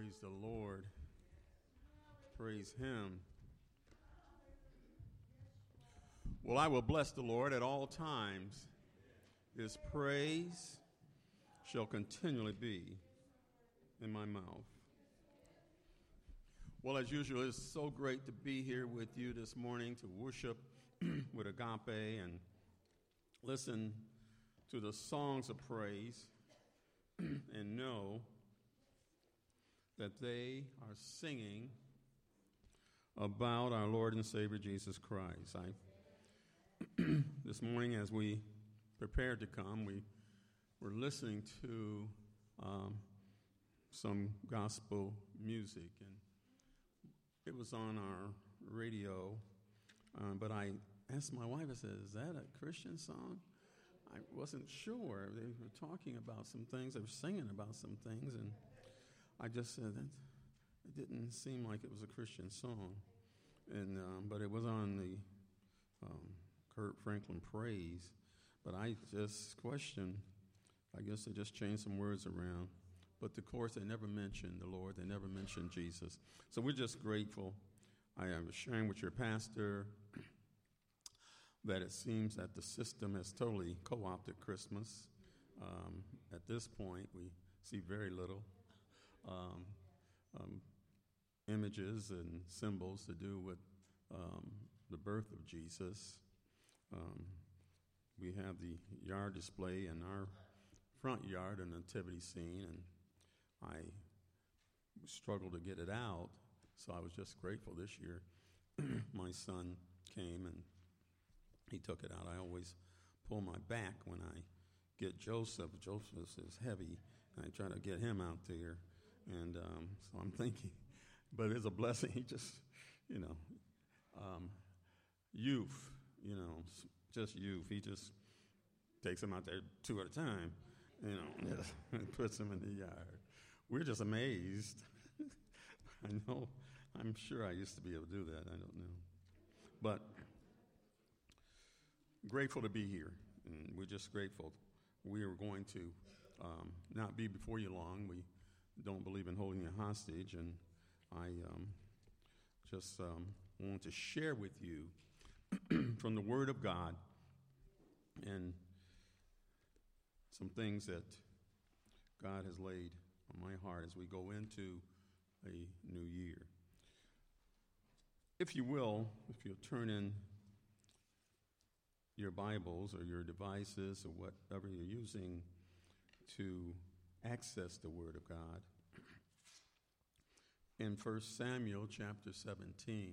Praise the Lord. Praise Him. Well, I will bless the Lord at all times. His praise shall continually be in my mouth. Well, as usual, it's so great to be here with you this morning to worship with Agape and listen to the songs of praise and know that they are singing about our Lord and Savior Jesus Christ. This morning, as we prepared to come, we were listening to some gospel music, and it was on our radio, but I asked my wife, I said, is that a Christian song? I wasn't sure. They were talking about some things, they were singing about some things, and I just said that it didn't seem like it was a Christian song, and but it was on the Kurt Franklin Praise. But I just questioned. I guess they just changed some words around. But of course, they never mentioned the Lord. They never mentioned Jesus. So we're just grateful. I was sharing with your pastor that it seems that the system has totally co-opted Christmas. At this point, we see very little images and symbols to do with the birth of Jesus. We have the yard display in our front yard, a nativity scene, and I struggled to get it out, so I was just grateful this year. My son came and he took it out. I always pull my back when I get Joseph. Joseph is heavy, and I try to get him out there. And so I'm thinking, but it's a blessing. He just, youth, just youth. He just takes them out there two at a time, and puts them in the yard. We're just amazed. I know, I'm sure I used to be able to do that. I don't know. But grateful to be here, and we're just grateful. We are going to not be before you long. We don't believe in holding you hostage, and I just want to share with you from the Word of God and some things that God has laid on my heart as we go into a new year. If you will, if you'll turn in your Bibles or your devices or whatever you're using to access the Word of God, in 1 Samuel chapter 17.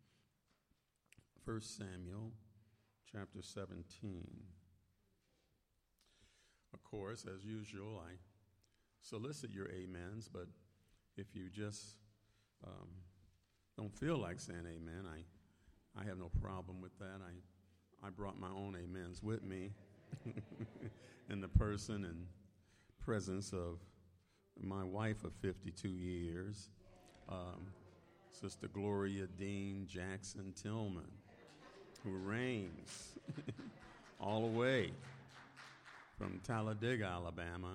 1 Samuel chapter 17. Of course, as usual, I solicit your amens, but if you just don't feel like saying amen, I have no problem with that. I brought my own amens with me in the person and presence of my wife of 52 years, Sister Gloria Dean Jackson Tillman, who reigns all the way from Talladega, Alabama.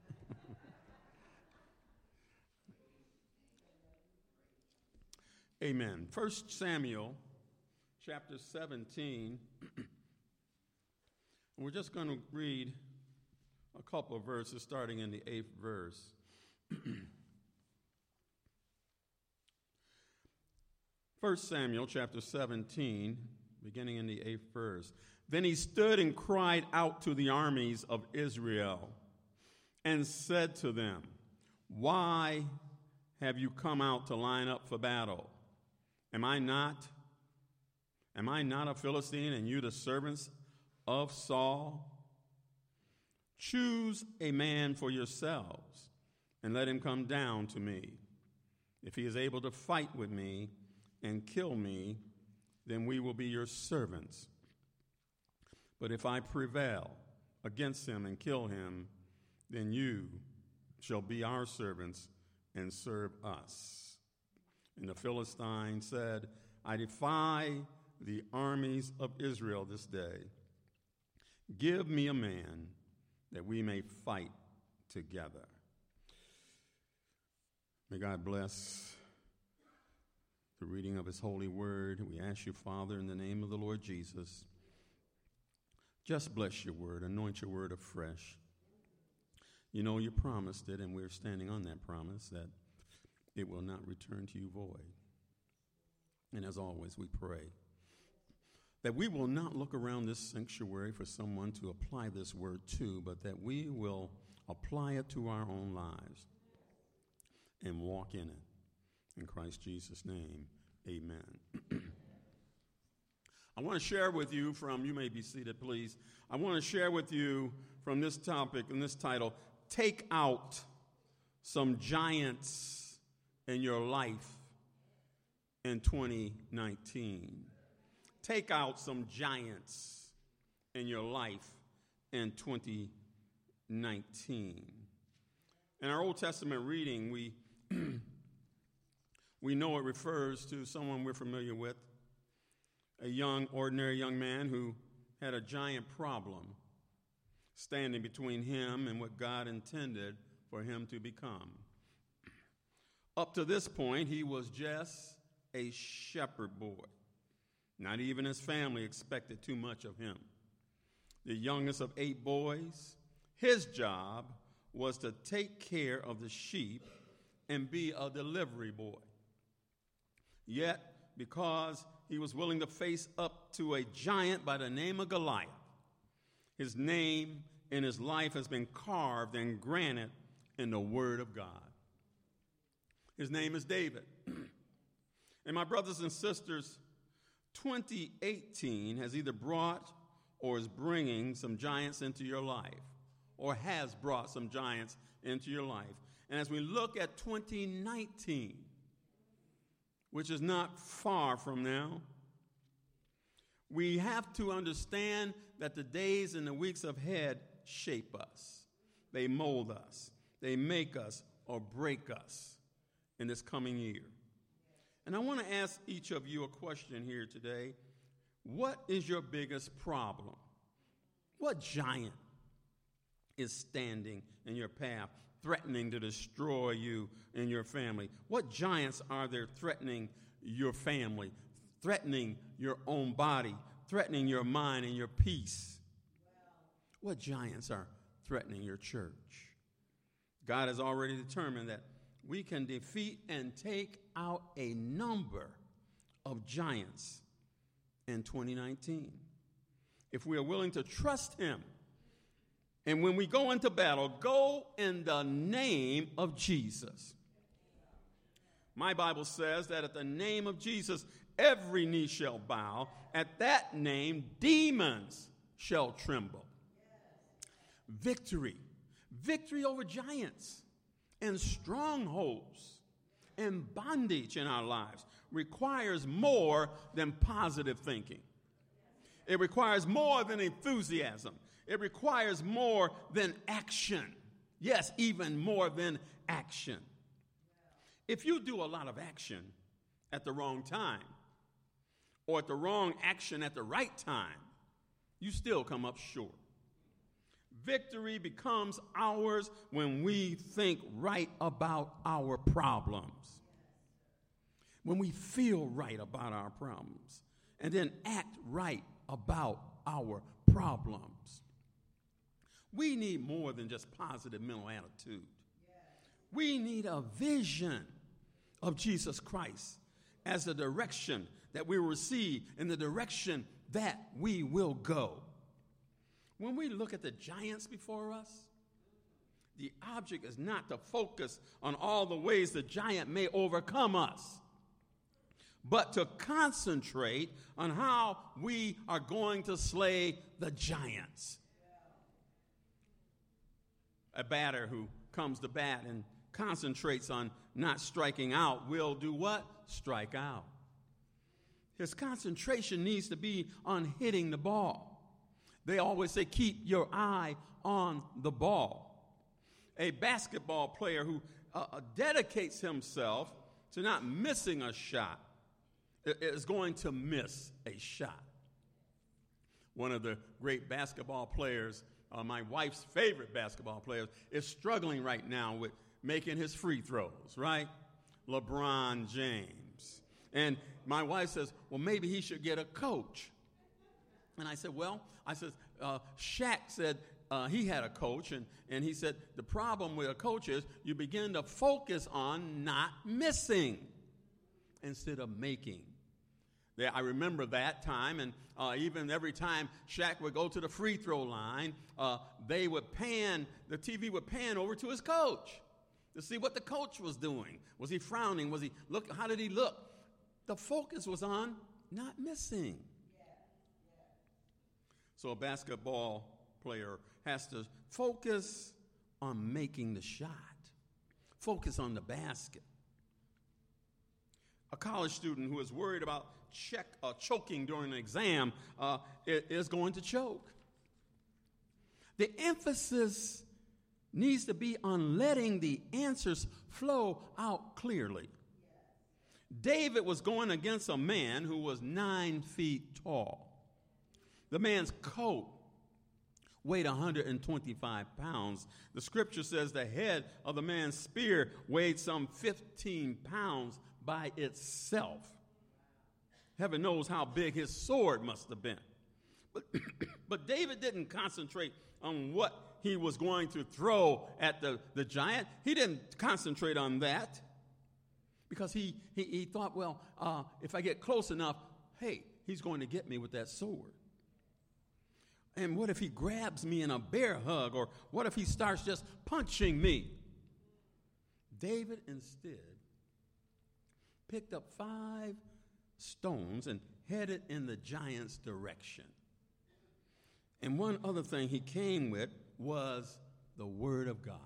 Amen. 1 Samuel chapter 17. We're just going to read a couple of verses starting in the 8th verse. 1 Samuel chapter 17, beginning in the 8th verse. Then he stood and cried out to the armies of Israel and said to them, "Why have you come out to line up for battle? Am I not a Philistine, and you the servants of Saul? Choose a man for yourselves, and let him come down to me. If he is able to fight with me and kill me, then we will be your servants. But if I prevail against him and kill him, then you shall be our servants and serve us." And the Philistine said, "I defy the armies of Israel this day. Give me a man that we may fight together." May God bless the reading of his holy word. We ask you, Father, in the name of the Lord Jesus, just bless your word, anoint your word afresh. You know you promised it, and we're standing on that promise that it will not return to you void. And as always, we pray that we will not look around this sanctuary for someone to apply this word to, but that we will apply it to our own lives and walk in it. In Christ Jesus' name, amen. I want to share with you from, you may be seated, please. I want to share with you from this topic and this title, Take Out Some Giants in Your Life in 2019. Take out some giants in your life in 2019. In our Old Testament reading, we know it refers to someone we're familiar with, a ordinary young man who had a giant problem standing between him and what God intended for him to become. Up to this point, he was just a shepherd boy. Not even his family expected too much of him. The youngest of 8 boys, his job was to take care of the sheep and be a delivery boy. Yet, because he was willing to face up to a giant by the name of Goliath, his name in his life has been carved in granite in the Word of God. His name is David. And my brothers and sisters, 2018 has either brought or is bringing some giants into your life, or has brought some giants into your life. And as we look at 2019, which is not far from now, we have to understand that the days and the weeks ahead shape us. They mold us. They make us or break us in this coming year. And I want to ask each of you a question here today. What is your biggest problem? What giant is standing in your path, threatening to destroy you and your family? What giants are there threatening your family, threatening your own body, threatening your mind and your peace? What giants are threatening your church? God has already determined that we can defeat and take out a number of giants in 2019 if we are willing to trust him. And when we go into battle, go in the name of Jesus. My Bible says that at the name of Jesus, every knee shall bow. At that name, demons shall tremble. Victory over giants and strongholds and bondage in our lives requires more than positive thinking. It requires more than enthusiasm. It requires more than action. Yes, even more than action. If you do a lot of action at the wrong time, or at the wrong action at the right time, you still come up short. Victory becomes ours when we think right about our problems. When we feel right about our problems and then act right about our problems. We need more than just positive mental attitude. We need a vision of Jesus Christ as the direction that we receive and the direction that we will go. When we look at the giants before us, the object is not to focus on all the ways the giant may overcome us, but to concentrate on how we are going to slay the giants. A batter who comes to bat and concentrates on not striking out will do what? Strike out. His concentration needs to be on hitting the ball. They always say, keep your eye on the ball. A basketball player who dedicates himself to not missing a shot is going to miss a shot. One of the great basketball players, my wife's favorite basketball players, is struggling right now with making his free throws, right? LeBron James. And my wife says, well, maybe he should get a coach. And I said, Shaq said he had a coach, and he said the problem with a coach is you begin to focus on not missing instead of making. I remember that time, and even every time Shaq would go to the free throw line, the TV would pan over to his coach to see what the coach was doing. Was he frowning? How did he look? The focus was on not missing. So a basketball player has to focus on making the shot, focus on the basket. A college student who is worried about choking during an exam is going to choke. The emphasis needs to be on letting the answers flow out clearly. David was going against a man who was 9 feet tall. The man's coat weighed 125 pounds. The scripture says the head of the man's spear weighed some 15 pounds by itself. Heaven knows how big his sword must have been. But David didn't concentrate on what he was going to throw at the giant. He didn't concentrate on that because he thought, if I get close enough, hey, he's going to get me with that sword. And what if he grabs me in a bear hug? Or what if he starts just punching me? David instead picked up 5 stones and headed in the giant's direction. And one other thing he came with was the Word of God.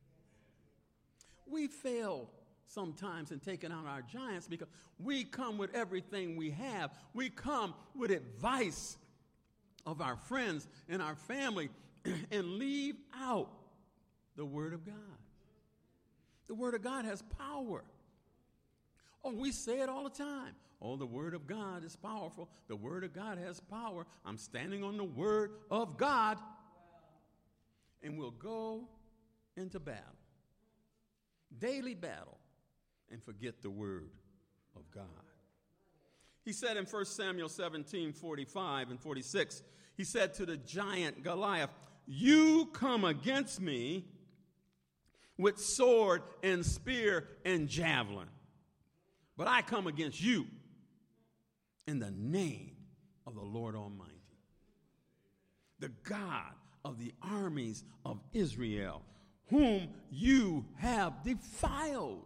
We fail sometimes in taking out our giants because we come with everything we have. We come with advice of our friends and our family and leave out the Word of God. The Word of God has power. Oh, we say it all the time. Oh, the Word of God is powerful. The Word of God has power. I'm standing on the Word of God. And we'll go into battle, daily battle, and forget the Word of God. He said in 1 Samuel 17:45 and 46, he said to the giant Goliath, "You come against me with sword and spear and javelin, but I come against you in the name of the Lord Almighty, the God of the armies of Israel, whom you have defiled."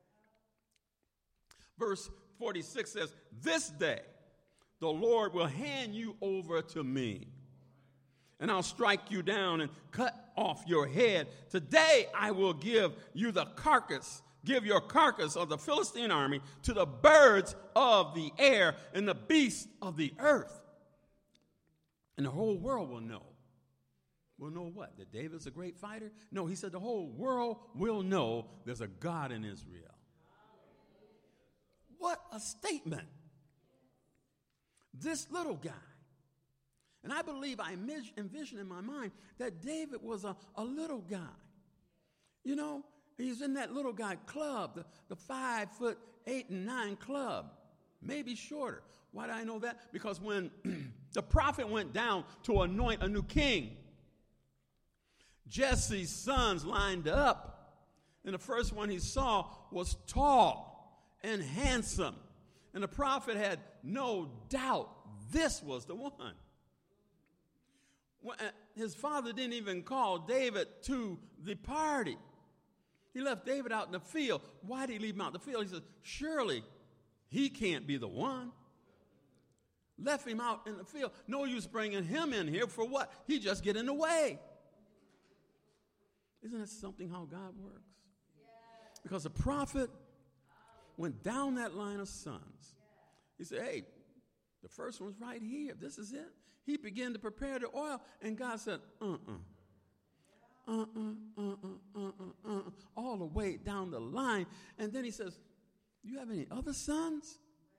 Verse 46 says, "This day the Lord will hand you over to me, and I'll strike you down and cut off your head. Today I will give you the carcass, give your carcass of the Philistine army to the birds of the air and the beasts of the earth. And the whole world will know." Will know what? That David's a great fighter? No, he said the whole world will know there's a God in Israel. What a statement. This little guy. And I believe I envision in my mind that David was a little guy. You know, he's in that little guy club, the 5'8" and 9" club, maybe shorter. Why do I know that? Because when the prophet went down to anoint a new king, Jesse's sons lined up, and the first one he saw was tall and handsome. And the prophet had no doubt this was the one. His father didn't even call David to the party. He left David out in the field. Why did he leave him out in the field? He said, surely he can't be the one. Left him out in the field. No use bringing him in here for what? He just get in the way. Isn't that something how God works? Because the prophet went down that line of sons. He said, hey, the first one's right here. This is it. He began to prepare the oil, and God said, all the way down the line. And then he says, do you have any other sons?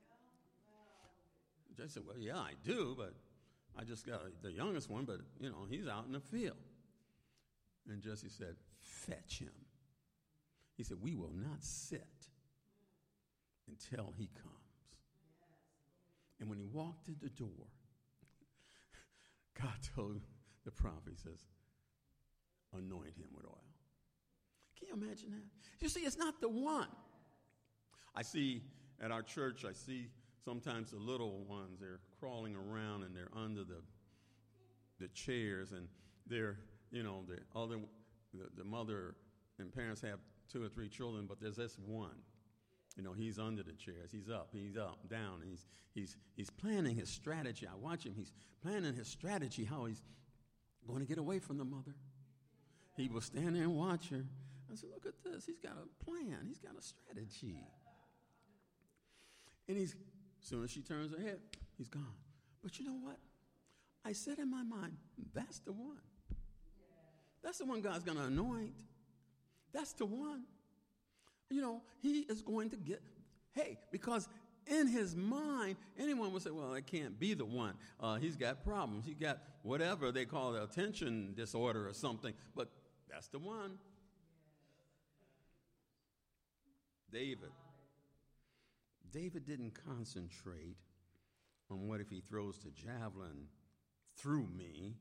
Jesse said, well, yeah, I do, but I just got the youngest one, but, he's out in the field. And Jesse said, fetch him. He said, we will not sit until he comes. And when he walked in the door, God told the prophet, he says, anoint him with oil. Can you imagine that? You see, it's not the one. I see at our church, I see sometimes the little ones, they're crawling around and they're under the chairs, and they're, the mother and parents have 2 or 3 children, but there's this one. He's under the chairs. He's up, down. And he's planning his strategy. I watch him. He's planning his strategy, how he's going to get away from the mother. He will stand there and watch her. I said, look at this. He's got a plan. He's got a strategy. And as soon as she turns her head, he's gone. But you know what? I said in my mind, that's the one. That's the one God's going to anoint. That's the one. He is going to get, because in his mind, anyone would say, well, that can't be the one. He's got problems. He got whatever they call it, attention disorder or something. But that's the one. David didn't concentrate on what if he throws the javelin through me,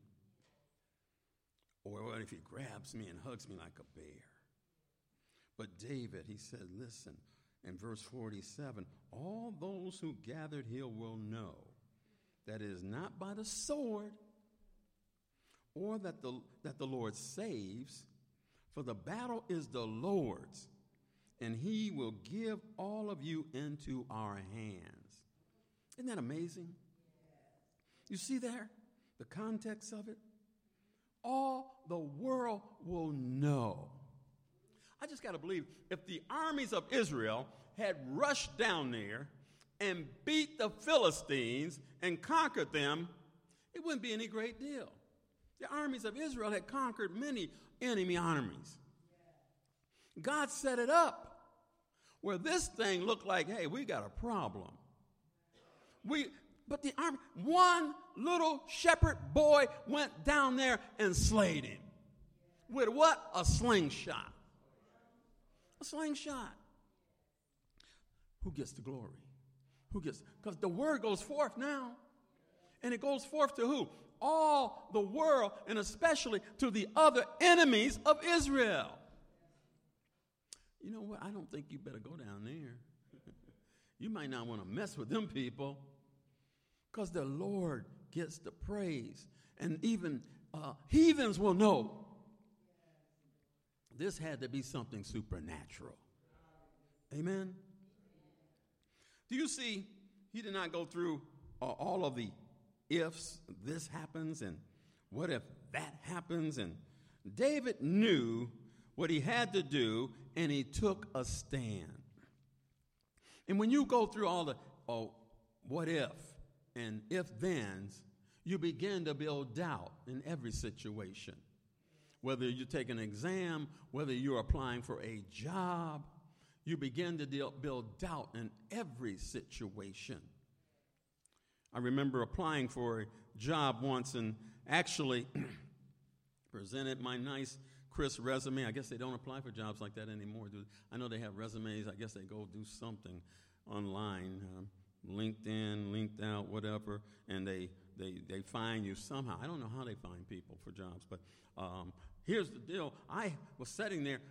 or what if he grabs me and hugs me like a bear. But David, he said, listen, in verse 47, all those who gathered here will know that it is not by the sword or that the Lord saves, for the battle is the Lord's, and he will give all of you into our hands. Isn't that amazing? You see there the context of it? All the world will know. I just got to believe if the armies of Israel had rushed down there and beat the Philistines and conquered them, it wouldn't be any great deal. The armies of Israel had conquered many enemy armies. God set it up where this thing looked like, hey, we got a problem. But the army, one little shepherd boy went down there and slayed him. With what? A slingshot. A slingshot. Who gets the glory? Because the word goes forth now. And it goes forth to who? All the world, and especially to the other enemies of Israel. You know what? I don't think you better go down there. You might not want to mess with them people, because the Lord gets the praise. And even heathens will know this had to be something supernatural. Amen? Do you see, he did not go through all of the ifs, this happens, and what if that happens? And David knew what he had to do, and he took a stand. And when you go through all the what if and if-thens, you begin to build doubt in every situation. Whether you take an exam, whether you're applying for a job, you begin to build doubt in every situation. I remember applying for a job once and actually presented my nice, crisp resume. I guess they don't apply for jobs like that anymore. I know they have resumes. I guess they go do something online, LinkedIn, linked out, whatever, and they find you somehow. I don't know how they find people for jobs, but here's the deal. I was sitting there,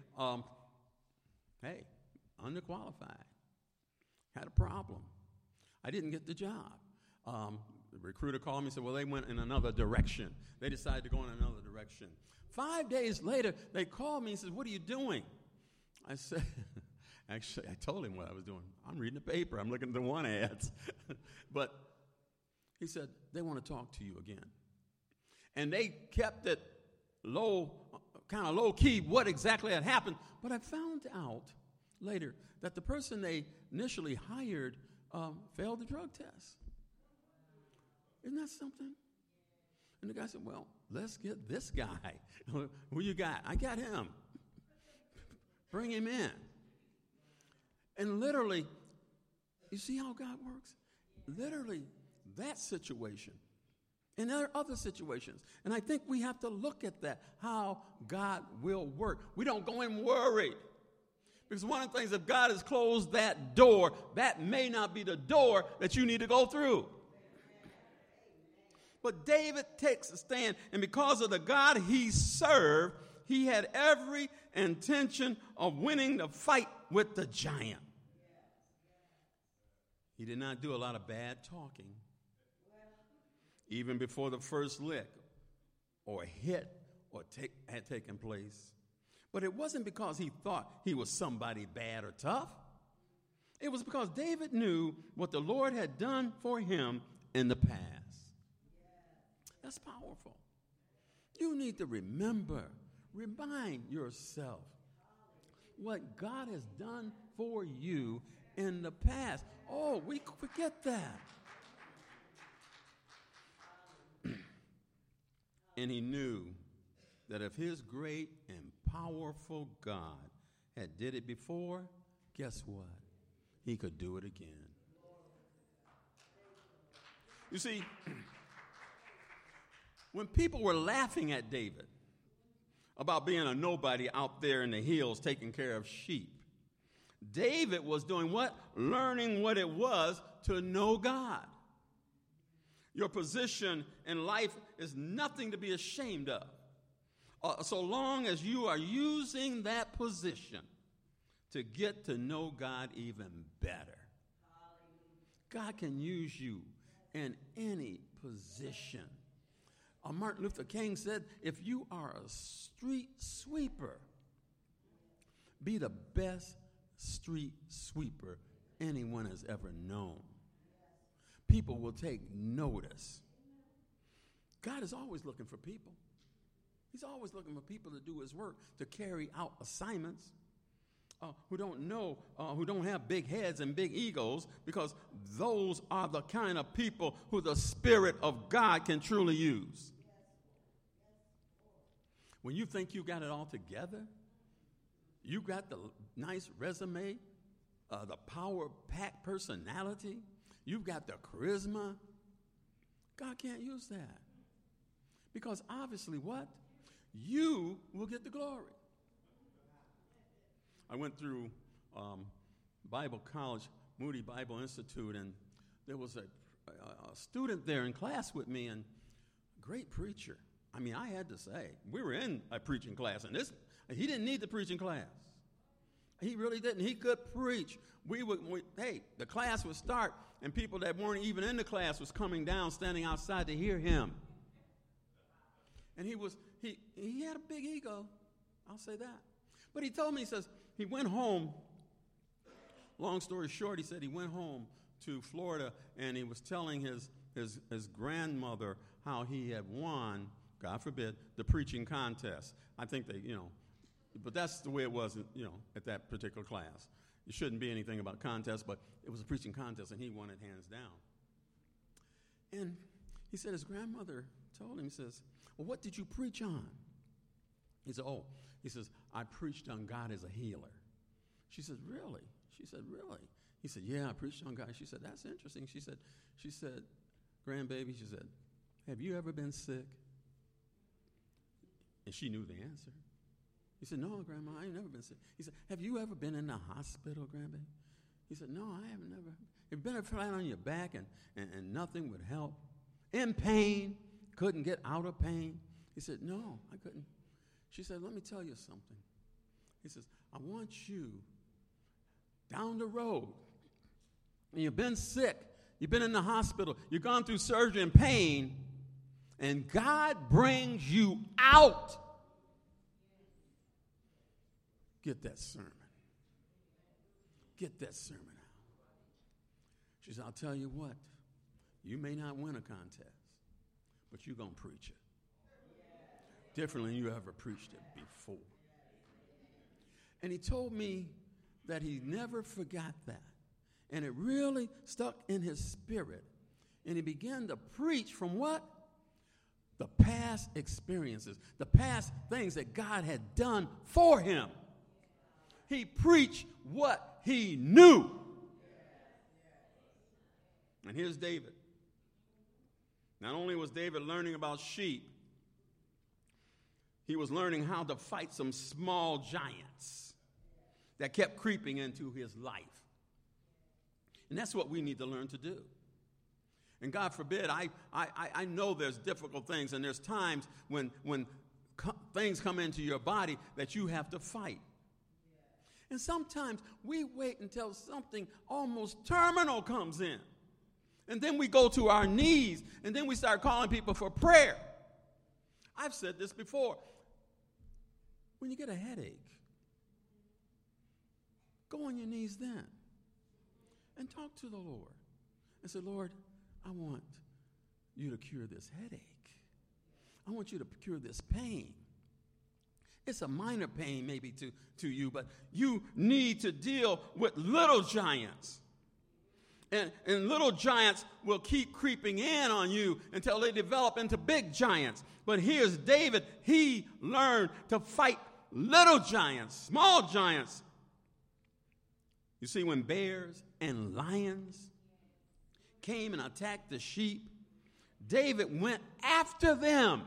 underqualified, had a problem. I didn't get the job. The recruiter called me and said, well, they went in another direction. They decided to go in another direction. 5 days later, they called me and said, what are you doing? I said, actually, I told him what I was doing. I'm reading the paper. I'm looking at the one ads. But he said, they want to talk to you again. And they kept it kind of low key, what exactly had happened. But I found out later that the person they initially hired failed the drug test. Isn't that something? And the guy said, well, let's get this guy. Who you got? I got him. Bring him in. And literally, you see how God works? Literally, that situation. And there are other situations. And I think we have to look at that, how God will work. We don't go in worried. Because one of the things, if God has closed that door, that may not be the door that you need to go through. But David takes a stand, and because of the God he served, he had every intention of winning the fight with the giant. He did not do a lot of bad talking, even before the first lick or hit had taken place. But it wasn't because he thought he was somebody bad or tough. It was because David knew what the Lord had done for him in the past. That's powerful. You need to remind yourself what God has done for you in the past. Oh, we forget that. And he knew that if his great and powerful God had did it before, guess what? He could do it again. You see, when people were laughing at David about being a nobody out there in the hills taking care of sheep, David was doing what? Learning what it was to know God. Your position in life is nothing to be ashamed of. So long as you are using that position to get to know God even better. God can use you in any position. Martin Luther King said, if you are a street sweeper, be the best street sweeper anyone has ever known. People will take notice. God is always looking for people. He's always looking for people to do his work, to carry out assignments, who don't have big heads and big egos, because those are the kind of people who the Spirit of God can truly use. When you think you got it all together, you got the nice resume, the power-packed personality, you've got the charisma, God can't use that. Because obviously what? You will get the glory. I went through Bible college, Moody Bible Institute, and there was a student there in class with me, and a great preacher. I mean, I had to say, we were in a preaching class, and he didn't need the preaching class. He really didn't. He could preach. The class would start, and people that weren't even in the class was coming down, standing outside to hear him. And he had a big ego, I'll say that. But he told me, he says, he went home, long story short, he said he went home to Florida, and he was telling his grandmother how he had won, God forbid, the preaching contest. I think but that's the way it was, at that particular class. It shouldn't be anything about contests, but it was a preaching contest, and he won it hands down. And he said his grandmother told him, he says, well, what did you preach on? He said, he says, I preached on God as a healer. She said, really? She said, really? He said, yeah, I preached on God. She said, that's interesting. She said, grandbaby, she said, have you ever been sick? And she knew the answer. He said, no, Grandma, I ain't never been sick. He said, have you ever been in the hospital, grandbaby? He said, no, I haven't never. Have you been flat on your back and nothing would help? In pain, couldn't get out of pain? He said, no, I couldn't. She said, let me tell you something. He says, I want you down the road, and you've been sick, you've been in the hospital, you've gone through surgery and pain, and God brings you out. Get that sermon. Get that sermon out. She said, I'll tell you what, you may not win a contest, but you're going to preach it differently than you ever preached it before. And he told me that he never forgot that. And it really stuck in his spirit. And he began to preach from what? The past experiences, the past things that God had done for him. He preached what he knew. And here's David. Not only was David learning about sheep, he was learning how to fight some small giants. that kept creeping into his life. And that's what we need to learn to do. And God forbid, I know there's difficult things, and there's times when things come into your body that you have to fight. And sometimes we wait until something almost terminal comes in. And then we go to our knees, and then we start calling people for prayer. I've said this before. When you get a headache, go on your knees then and talk to the Lord and say, Lord, I want you to cure this headache. I want you to cure this pain. It's a minor pain maybe to you, but you need to deal with little giants. And little giants will keep creeping in on you until they develop into big giants. But here's David. He learned to fight little giants, small giants. You see, when bears and lions came and attacked the sheep, David went after them.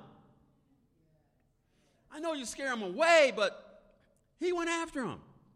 I know you scare them away, but he went after them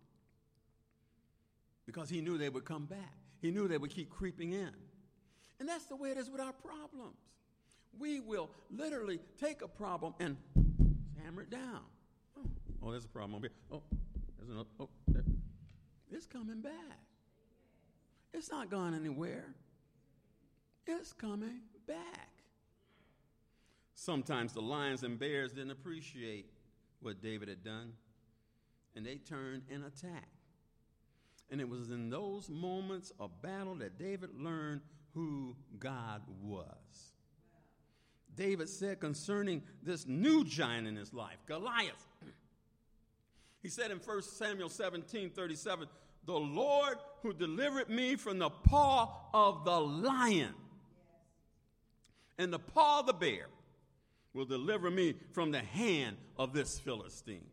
because he knew they would come back. He knew they would keep creeping in. And that's the way it is with our problems. We will literally take a problem and hammer it down. Oh, there's a problem over here. Oh, there's another. Oh, there. It's coming back. It's not gone anywhere. It's coming back. Sometimes the lions and bears didn't appreciate what David had done, and they turned and attacked. And it was in those moments of battle that David learned who God was. David said concerning this new giant in his life, Goliath, he said in 1 Samuel 17:37, the Lord who delivered me from the paw of the lion and the paw of the bear will deliver me from the hand of this Philistine.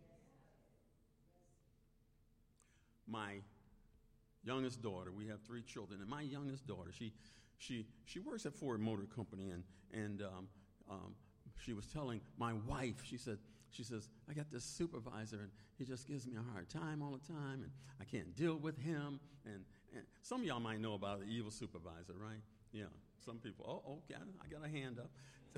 My youngest daughter, we have 3 children, and my youngest daughter, she works at Ford Motor Company, and she was telling my wife, she says, I got this supervisor, and he just gives me a hard time all the time, and I can't deal with him. And some of y'all might know about the evil supervisor, right? Yeah, some people, okay, I got a hand up.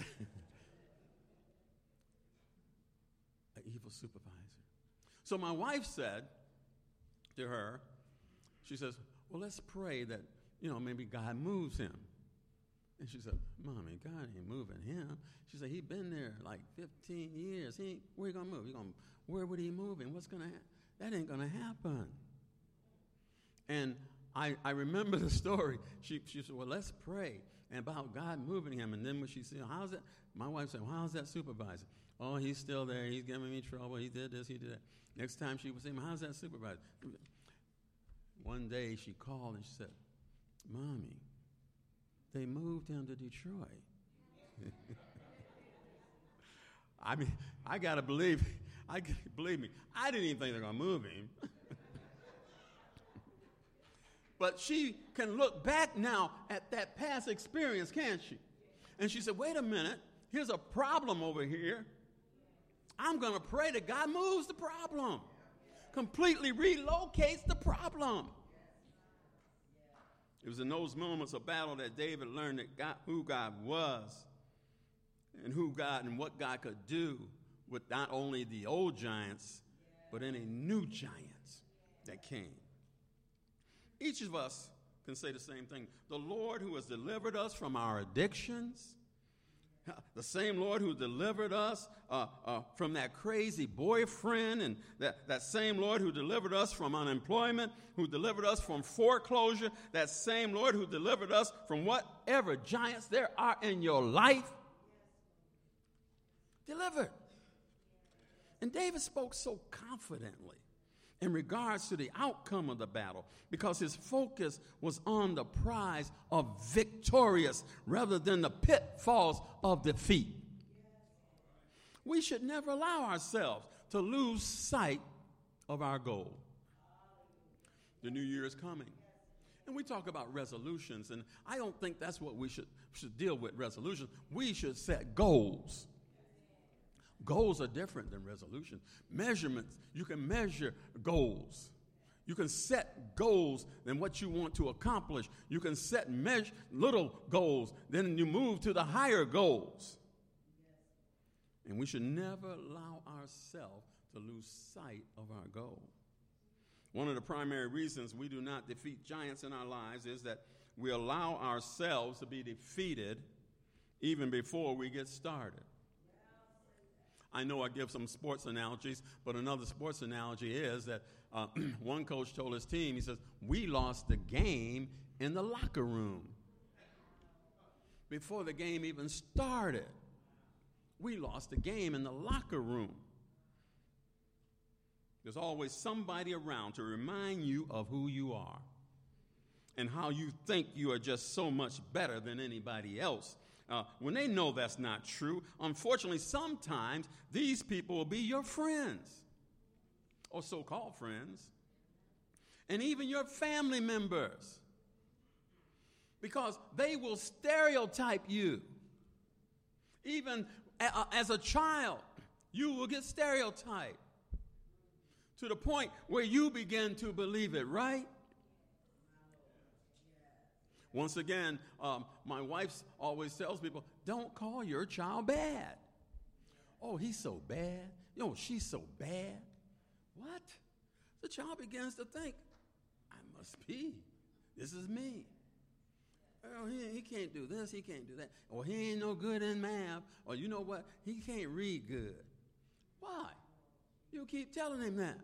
An evil supervisor. So my wife said to her, she says, well, let's pray that, maybe God moves him. And she said, Mommy, God ain't moving him. She said, he's been there like 15 years. Where he going to move? Where would he move? And what's going to happen? That ain't going to happen. And I remember the story. She said, well, let's pray about God moving him. And then when she said, how's that? My wife said, well, how's that supervisor? Oh, he's still there. He's giving me trouble. He did this, he did that. Next time she would say, how's that supervisor? One day she called and she said, Mommy, they moved him to Detroit. I mean, believe me, I didn't even think they're going to move him. But she can look back now at that past experience, can't she? And she said, wait a minute, here's a problem over here. I'm going to pray that God moves the problem, completely relocates the problem. It was in those moments of battle that David learned that who God was and what God could do with not only the old giants, but any new giants that came. Each of us can say the same thing. The Lord who has delivered us from our addictions, the same Lord who delivered us from that crazy boyfriend, and that same Lord who delivered us from unemployment, who delivered us from foreclosure, that same Lord who delivered us from whatever giants there are in your life, delivered. And David spoke so confidently in regards to the outcome of the battle because his focus was on the prize of victorious rather than the pitfalls of defeat. We should never allow ourselves to lose sight of our goal. The new year is coming. And we talk about resolutions, and I don't think that's what we should deal with, resolutions. We should set goals. Goals are different than resolutions. Measurements, you can measure goals. You can set goals and what you want to accomplish. You can set little goals, then you move to the higher goals. And we should never allow ourselves to lose sight of our goal. One of the primary reasons we do not defeat giants in our lives is that we allow ourselves to be defeated even before we get started. I know I give some sports analogies, but another sports analogy is that one coach told his team, he says, we lost the game in the locker room. Before the game even started, we lost the game in the locker room. There's always somebody around to remind you of who you are and how you think you are just so much better than anybody else. When they know that's not true, unfortunately, sometimes these people will be your friends or so-called friends and even your family members because they will stereotype you. Even as a child, you will get stereotyped to the point where you begin to believe it, right? Once again, my wife always tells people, don't call your child bad. Oh, he's so bad. You know, she's so bad. What? The child begins to think, I must be. This is me. Oh, he can't do this, he can't do that. Or he ain't no good in math. Or you know what? He can't read good. Why? You keep telling him that.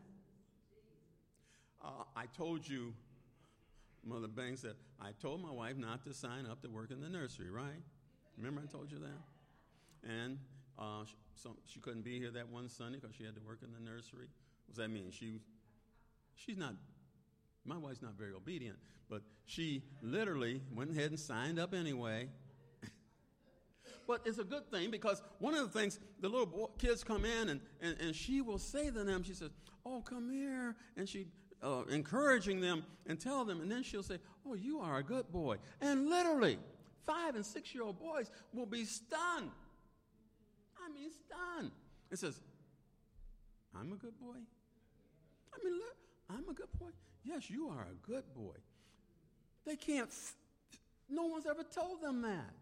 I told you, Mother Banks said, I told my wife not to sign up to work in the nursery, right? Remember I told you that? And she couldn't be here that one Sunday because she had to work in the nursery. What does that mean? She's not, my wife's not very obedient, but she literally went ahead and signed up anyway. But it's a good thing because one of the things, the little kids come in and she will say to them, she says, oh, come here. And she encouraging them and tell them, and then she'll say, oh, you are a good boy. And literally, 5- and 6-year-old boys will be stunned. I mean, stunned. It says, I'm a good boy? I mean, look, I'm a good boy? Yes, you are a good boy. They can't, no one's ever told them that.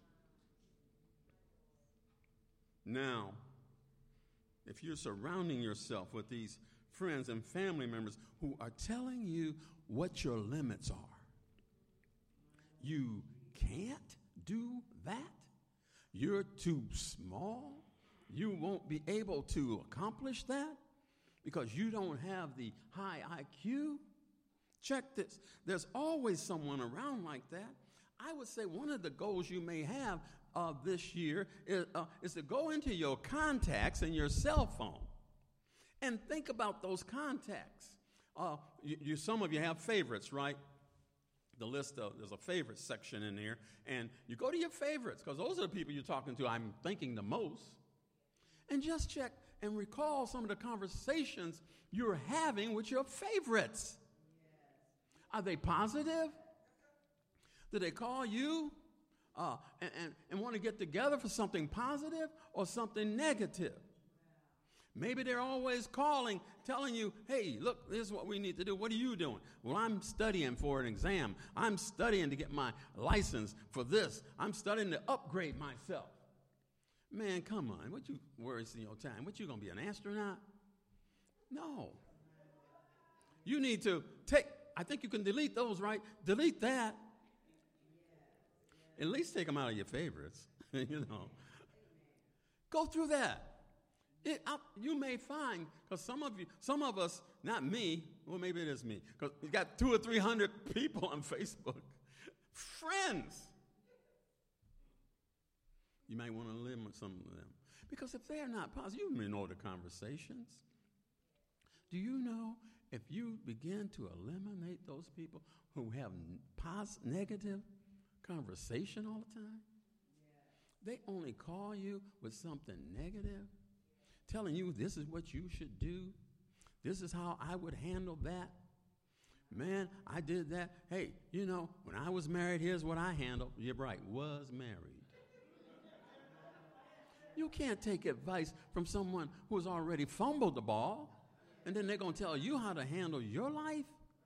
Now, if you're surrounding yourself with these friends and family members who are telling you what your limits are, you can't do that, you're too small, you won't be able to accomplish that because you don't have the high IQ. Check this. There's always someone around like that. I would say one of the goals you may have this year is to go into your contacts in your cell phone and think about those contacts. Some of you have favorites, right? The list there's a favorites section in there, and you go to your favorites because those are the people you're talking to, I'm thinking, the most. And just check and recall some of the conversations you're having with your favorites. Are they positive? Do they call you and want to get together for something positive or something negative? Maybe they're always calling, telling you, hey, look, this is what we need to do. What are you doing? Well, I'm studying for an exam. I'm studying to get my license for this. I'm studying to upgrade myself. Man, come on. What you wasting your time? What, you going to be an astronaut? No. You need to I think you can delete those, right? Delete that. At least take them out of your favorites, you know. Go through that. You may find, because some of us, not me, well, maybe it is me, because you got 200 or 300 people on Facebook, friends. You might want to limit some of them. Because if they're not positive, you may know the conversations. Do you know if you begin to eliminate those people who have negative conversation all the time, they only call you with something negative, telling you this is what you should do, this is how I would handle that. Man, I did that. Hey, you know, when I was married, here's what I handled. You're right, was married. You can't take advice from someone who's already fumbled the ball and then they're going to tell you how to handle your life?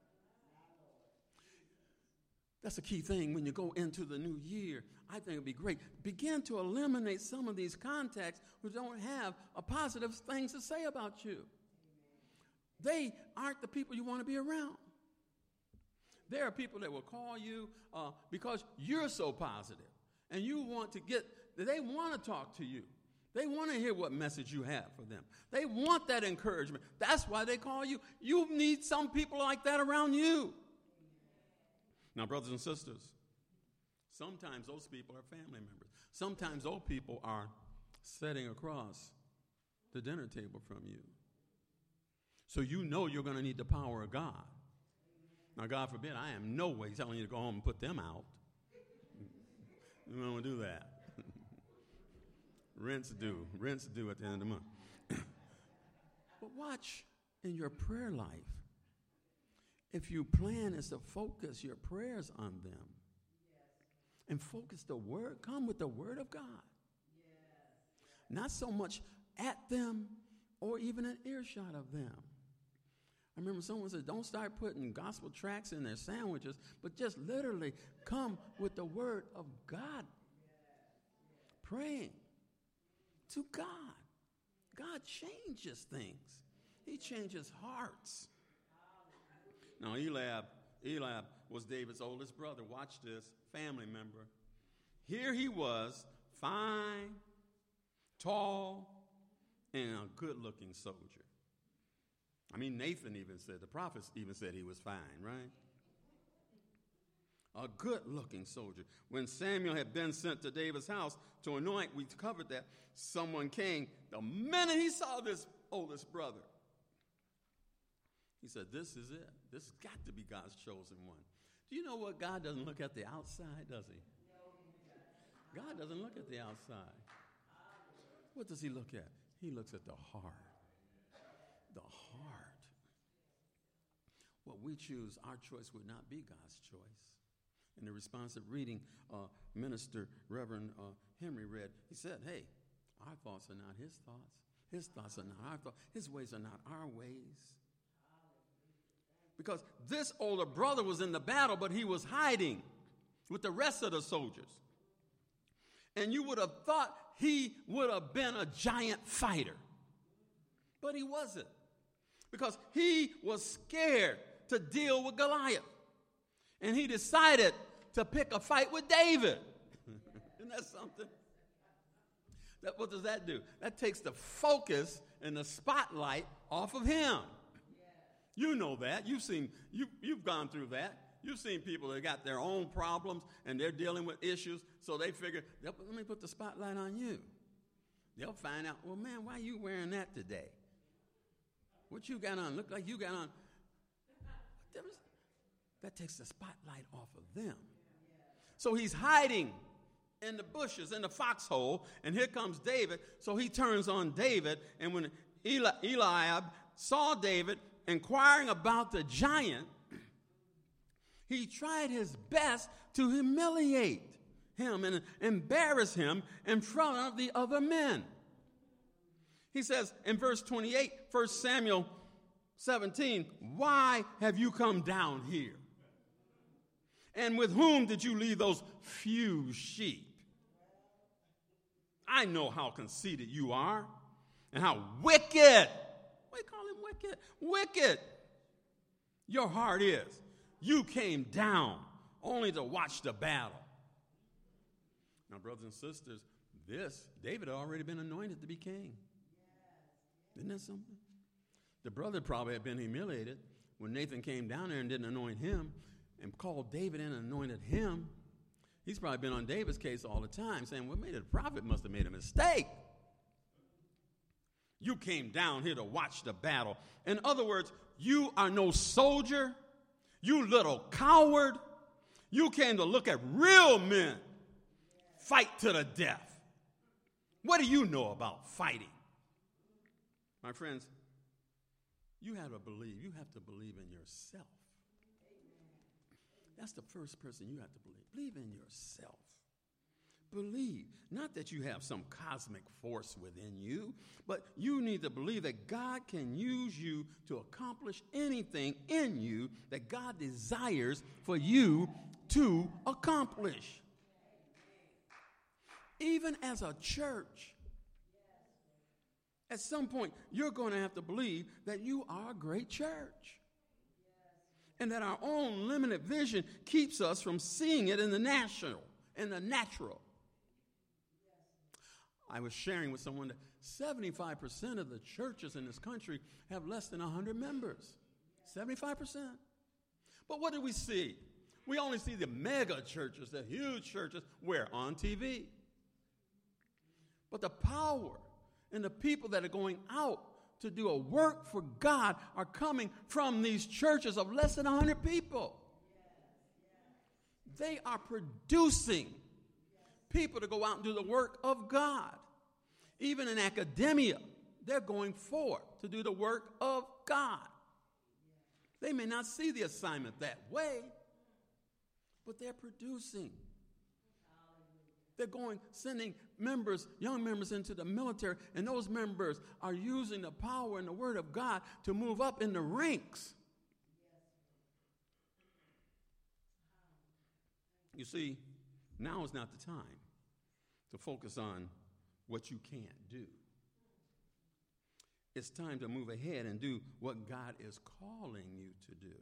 That's a key thing when you go into the new year. I think it would be great. Begin to eliminate some of these contacts who don't have a positive things to say about you. They aren't the people you want to be around. There are people that will call you because you're so positive, and you want to they want to talk to you. They want to hear what message you have for them. They want that encouragement. That's why they call you. You need some people like that around you. Now, brothers and sisters, sometimes those people are family members. Sometimes those people are sitting across the dinner table from you. So you know you're going to need the power of God. Now, God forbid, I am no way telling you to go home and put them out. You don't want to do that. Rinse due at the end of the month. But watch in your prayer life. If your plan is to focus your prayers on them and focus the word, come with the word of God. Not so much at them or even an earshot of them. I remember someone said, don't start putting gospel tracts in their sandwiches, but just literally come with the word of God. Praying to God. God changes things. He changes hearts. Now, Eliab was David's oldest brother. Watch this, family member. Here he was, fine, tall, and a good-looking soldier. I mean, Nathan even said, the prophets even said he was fine, right? A good-looking soldier. When Samuel had been sent to David's house to anoint, we covered that, someone came. The minute he saw this oldest brother, he said, this is it. This has got to be God's chosen one. Do you know what? God doesn't look at the outside, does he? God doesn't look at the outside. What does he look at? He looks at the heart. The heart. What we choose, our choice would not be God's choice. In the responsive reading, Minister Reverend Henry read, he said, hey, our thoughts are not his thoughts. His thoughts are not our thoughts. His ways are not our ways. Because this older brother was in the battle, but he was hiding with the rest of the soldiers. And you would have thought he would have been a giant fighter. But he wasn't. Because he was scared to deal with Goliath. And he decided to pick a fight with David. Isn't that something? What does that do? That takes the focus and the spotlight off of him. You know that. You've gone through that. You've seen people that got their own problems and they're dealing with issues, so they figure, let me put the spotlight on you. They'll find out, well, man, why are you wearing that today? What you got on? Look like you got on. That takes the spotlight off of them. So he's hiding in the bushes, in the foxhole, and here comes David. So he turns on David, and when Eliab saw David inquiring about the giant, he tried his best to humiliate him and embarrass him in front of the other men. He says in verse 28, 1 Samuel 17, why have you come down here? And with whom did you leave those few sheep? I know how conceited you are and how wicked. Why you call him wicked? Wicked. Your heart is. You came down only to watch the battle. Now, brothers and sisters, David had already been anointed to be king. Isn't that something? The brother probably had been humiliated when Nathan came down there and didn't anoint him and called David in and anointed him. He's probably been on David's case all the time saying, well, maybe the prophet must have made a mistake. You came down here to watch the battle. In other words, you are no soldier. You little coward. You came to look at real men fight to the death. What do you know about fighting? My friends, you have to believe. You have to believe in yourself. That's the first person you have to believe. Believe in yourself. believe. Not that you have some cosmic force within you, but you need to believe that God can use you to accomplish anything in you that God desires for you to accomplish. Even as a church, at some point, you're going to have to believe that you are a great church. And that our own limited vision keeps us from seeing it in the natural. I was sharing with someone that 75% of the churches in this country have less than 100 members. 75%. But what do we see? We only see the mega churches, the huge churches, where? On TV. But the power and the people that are going out to do a work for God are coming from these churches of less than 100 people. They are producing people to go out and do the work of God. Even in academia, they're going forth to do the work of God. They may not see the assignment that way, but they're producing. They're sending members, young members into the military, and those members are using the power and the word of God to move up in the ranks. You see, now is not the time to focus on what you can't do. It's time to move ahead and do what God is calling you to do.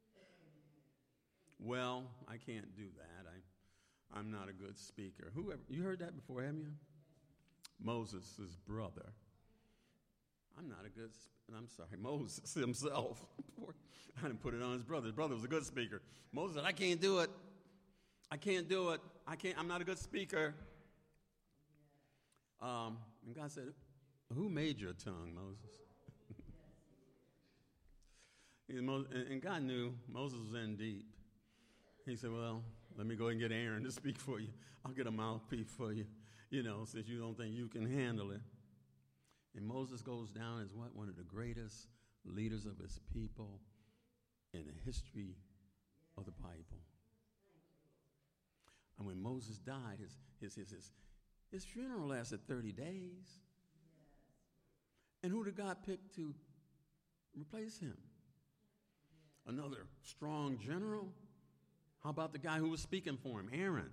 Well, I can't do that. I'm not a good speaker. You heard that before, haven't you? Moses' brother. I'm not a good, Moses himself. I didn't put it on his brother. His brother was a good speaker. Moses said, I can't do it. I'm not a good speaker. And God said, who made your tongue, Moses? And God knew Moses was in deep. He said, well, let me go and get Aaron to speak for you. I'll get a mouthpiece for you, since you don't think you can handle it. And Moses goes down as one of the greatest leaders of his people in the history of the Bible. And when Moses died, his funeral lasted 30 days. And who did God pick to replace him? Another strong general? How about the guy who was speaking for him, Aaron?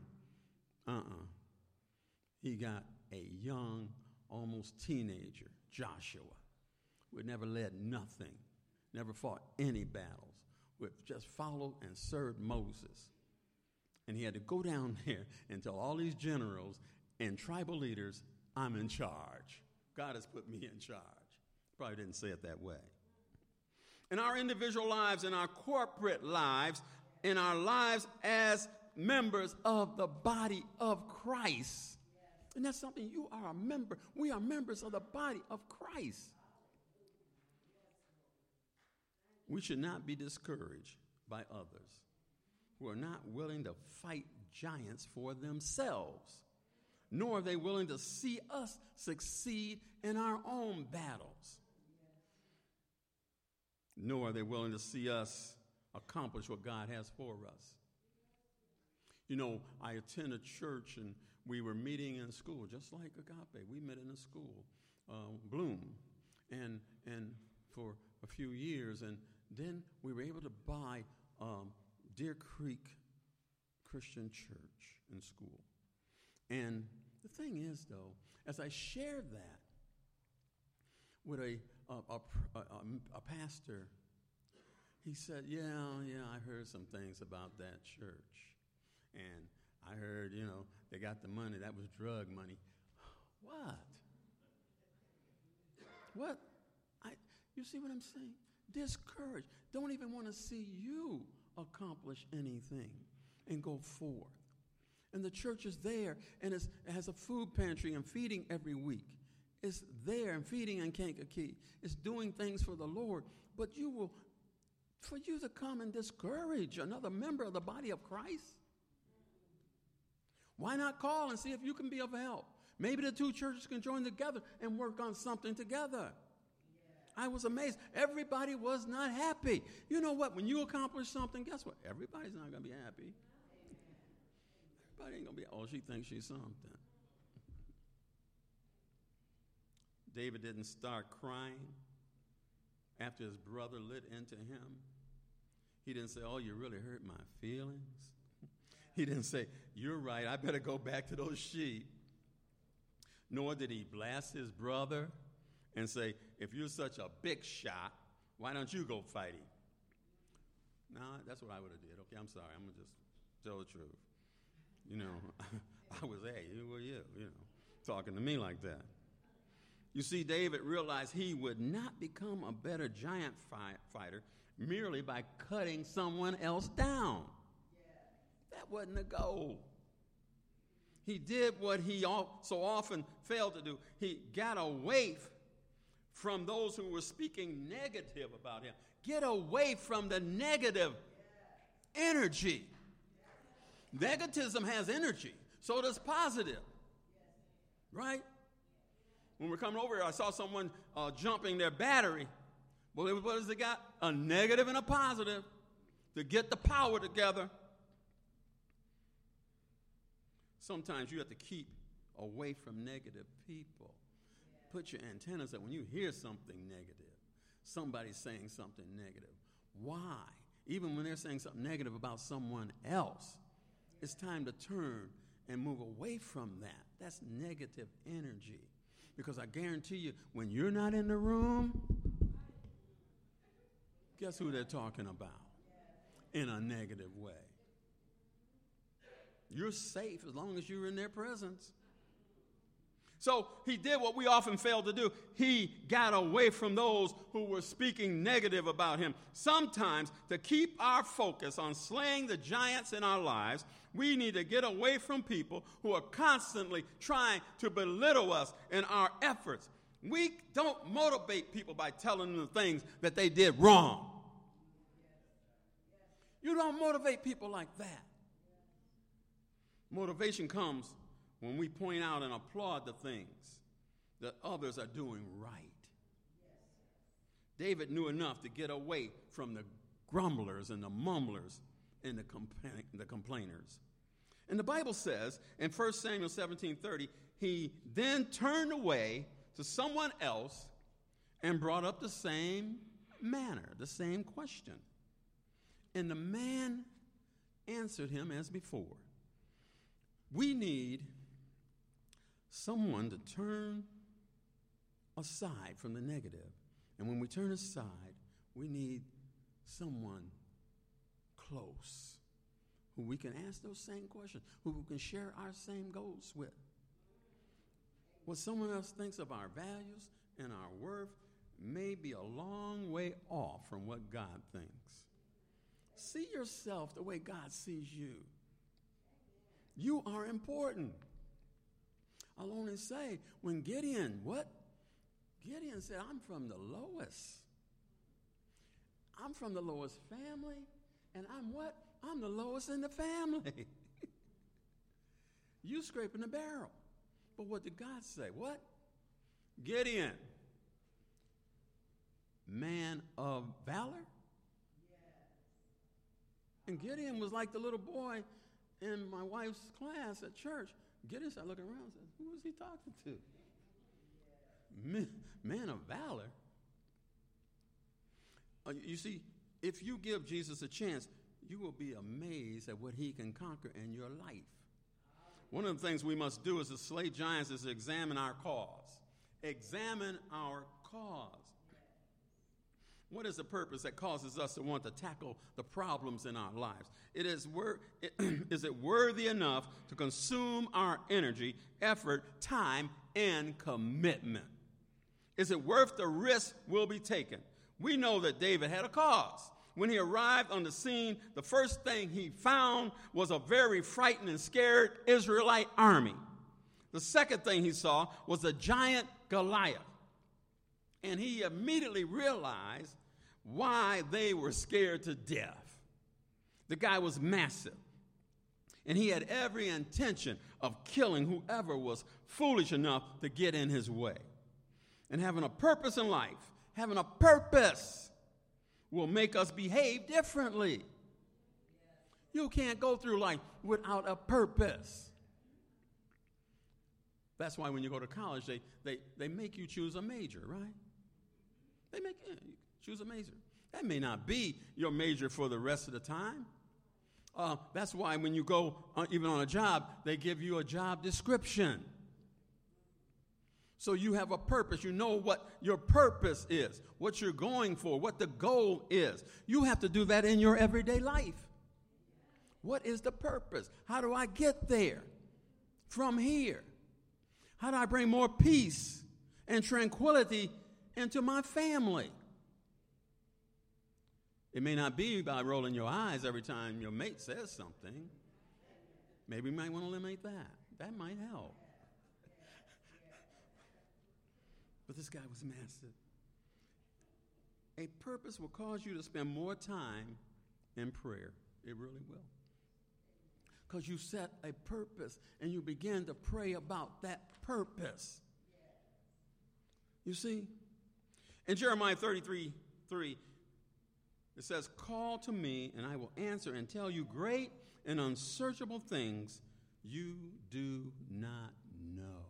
He got a young, almost teenager, Joshua, who had never led nothing, never fought any battles, who had just followed and served Moses. And he had to go down there and tell all these generals and tribal leaders, I'm in charge. God has put me in charge. Probably didn't say it that way. In our individual lives, in our corporate lives, in our lives as members of the body of Christ. And that's something you are a member. We are members of the body of Christ. We should not be discouraged by others who are not willing to fight giants for themselves, nor are they willing to see us succeed in our own battles, nor are they willing to see us accomplish what God has for us. I attend a church, and we were meeting in school, just like Agape. We met in a school, Bloom, and for a few years, and then we were able to buy Deer Creek Christian Church in school. And the thing is, though, as I shared that with a pastor, he said, yeah, I heard some things about that church. And I heard, they got the money. That was drug money. What? You see what I'm saying? Discouraged. Don't even want to see you accomplish anything and go forth. And the church is there, and it has a food pantry and feeding every week. It's there and feeding in Kankakee. It's doing things for the Lord. But for you to come and discourage another member of the body of Christ? Why not call and see if you can be of help? Maybe the two churches can join together and work on something together. I was amazed. Everybody was not happy. You know what? When you accomplish something, guess what? Everybody's not going to be happy. Everybody ain't going to be, oh, she thinks she's something. David didn't start crying after his brother lit into him. He didn't say, oh, you really hurt my feelings. He didn't say, you're right, I better go back to those sheep. Nor did he blast his brother and say, if you're such a big shot, why don't you go fight him? No, that's what I would have did. Okay, I'm sorry. I'm going to just tell the truth. You know, I was, hey, who are you? You know, talking to me like that. You see, David realized he would not become a better giant fighter merely by cutting someone else down. That wasn't the goal. He did what he so often failed to do. He got away from those who were speaking negative about him. Get away from the negative energy. Negativism has energy. So does positive. Right? When we're coming over here, I saw someone jumping their battery. Well, what has it got? A negative and a positive to get the power together. Sometimes you have to keep away from negative people. Put your antennas up when you hear something negative. Somebody's saying something negative. Why? Even when they're saying something negative about someone else, it's time to turn and move away from that. That's negative energy. Because I guarantee you, when you're not in the room, guess who they're talking about in a negative way? You're safe as long as you're in their presence. So he did what we often fail to do. He got away from those who were speaking negative about him. Sometimes, to keep our focus on slaying the giants in our lives, we need to get away from people who are constantly trying to belittle us in our efforts. We don't motivate people by telling them the things that they did wrong. You don't motivate people like that. Motivation comes when we point out and applaud the things that others are doing right. David knew enough to get away from the grumblers and the mumblers and the complainers. And the Bible says in 1 Samuel 17:30, he then turned away to someone else and brought up the same manner, the same question. And the man answered him as before. We need someone to turn aside from the negative. And when we turn aside, we need someone close who we can ask those same questions, who we can share our same goals with. What someone else thinks of our values and our worth may be a long way off from what God thinks. See yourself the way God sees you. You are important. I'll only say, when Gideon said, I'm from the lowest. I'm from the lowest family, and I'm what? I'm the lowest in the family. You scraping the barrel. But what did God say? What? Gideon, man of valor? And Gideon was like the little boy in my wife's class at church. Gideon started looking around and said, who is he talking to? Man of valor? You see, if you give Jesus a chance, you will be amazed at what he can conquer in your life. One of the things we must do as to slay giants is to examine our cause. Examine our cause. What is the purpose that causes us to want to tackle the problems in our lives? Is it worthy enough to consume our energy, effort, time, and commitment? Is it worth the risk will be taken? We know that David had a cause. When he arrived on the scene, the first thing he found was a very frightened and scared Israelite army. The second thing he saw was the giant Goliath. And he immediately realized why they were scared to death. The guy was massive, and he had every intention of killing whoever was foolish enough to get in his way. And having a purpose in life, having a purpose will make us behave differently. You can't go through life without a purpose. That's why when you go to college, they make you choose a major, right? They make you choose a major. That may not be your major for the rest of the time. That's why when you go, even on a job, they give you a job description. So you have a purpose. You know what your purpose is, what you're going for, what the goal is. You have to do that in your everyday life. What is the purpose? How do I get there from here? How do I bring more peace and tranquility into my family? It may not be by rolling your eyes every time your mate says something. Maybe you might want to eliminate that. That might help. But this guy was massive. A purpose will cause you to spend more time in prayer. It really will. Because you set a purpose and you begin to pray about that purpose. You see? In Jeremiah 33:3, it says, "Call to me, and I will answer and tell you great and unsearchable things you do not know."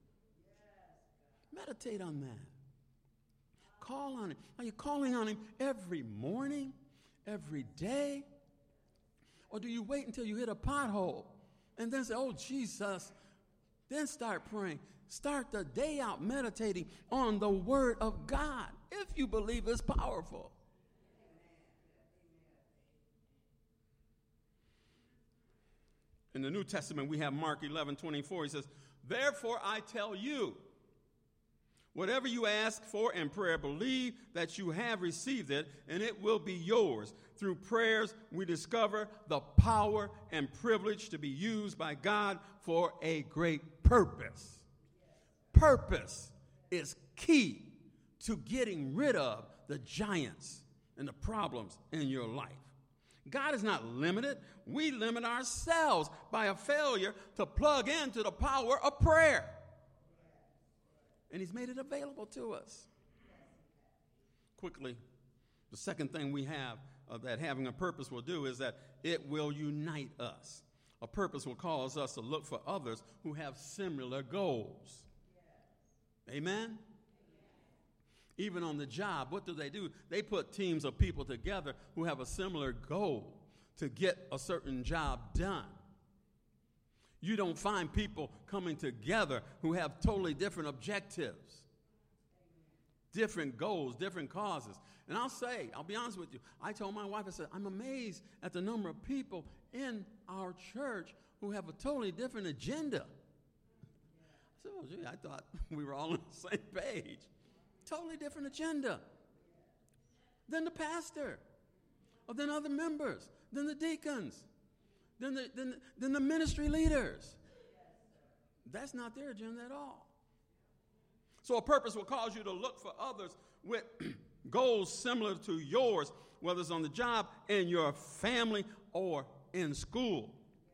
Meditate on that. Call on him. Are you calling on him every morning, every day? Or do you wait until you hit a pothole and then say, "Oh, Jesus," then start praying? Start the day out meditating on the Word of God, if you believe it's powerful. In the New Testament, we have Mark 11:24. He says, "Therefore I tell you, whatever you ask for in prayer, believe that you have received it, and it will be yours." Through prayers, we discover the power and privilege to be used by God for a great purpose. Purpose is key to getting rid of the giants and the problems in your life. God is not limited. We limit ourselves by a failure to plug into the power of prayer. And he's made it available to us. Quickly, the second thing we have that having a purpose will do is that it will unite us. A purpose will cause us to look for others who have similar goals. Amen? Even on the job, what do? They put teams of people together who have a similar goal to get a certain job done. You don't find people coming together who have totally different objectives, different goals, different causes. And I'll be honest with you, I told my wife, I said, I'm amazed at the number of people in our church who have a totally different agenda. I said, "Oh, gee, I thought we were all on the same page." Totally different agenda than the pastor, or than other members, than the deacons, than the ministry leaders. That's not their agenda at all. So a purpose will cause you to look for others with goals similar to yours, whether it's on the job, in your family, or in school.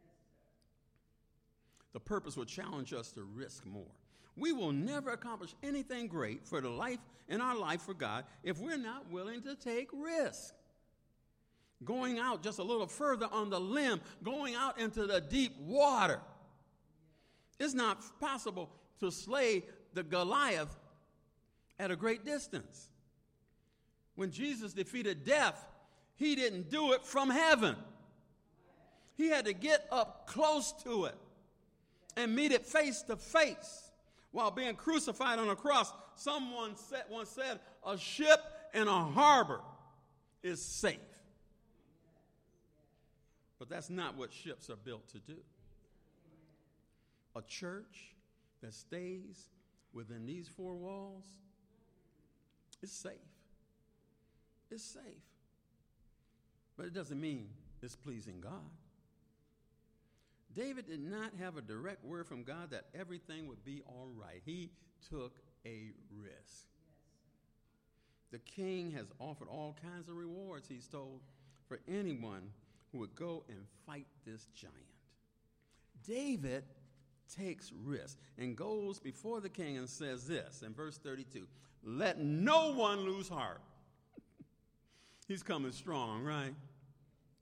The purpose will challenge us to risk more. We will never accomplish anything great for our life for God if we're not willing to take risks. Going out just a little further on the limb, going out into the deep water. It's not possible to slay the Goliath at a great distance. When Jesus defeated death, he didn't do it from heaven. He had to get up close to it and meet it face to face. While being crucified on a cross, someone once said, "A ship in a harbor is safe." But that's not what ships are built to do. A church that stays within these four walls is safe. It's safe. But it doesn't mean it's pleasing God. David did not have a direct word from God that everything would be all right. He took a risk. The king has offered all kinds of rewards, he's told, for anyone who would go and fight this giant. David takes risks and goes before the king and says this in verse 32, "Let no one lose heart." He's coming strong, right?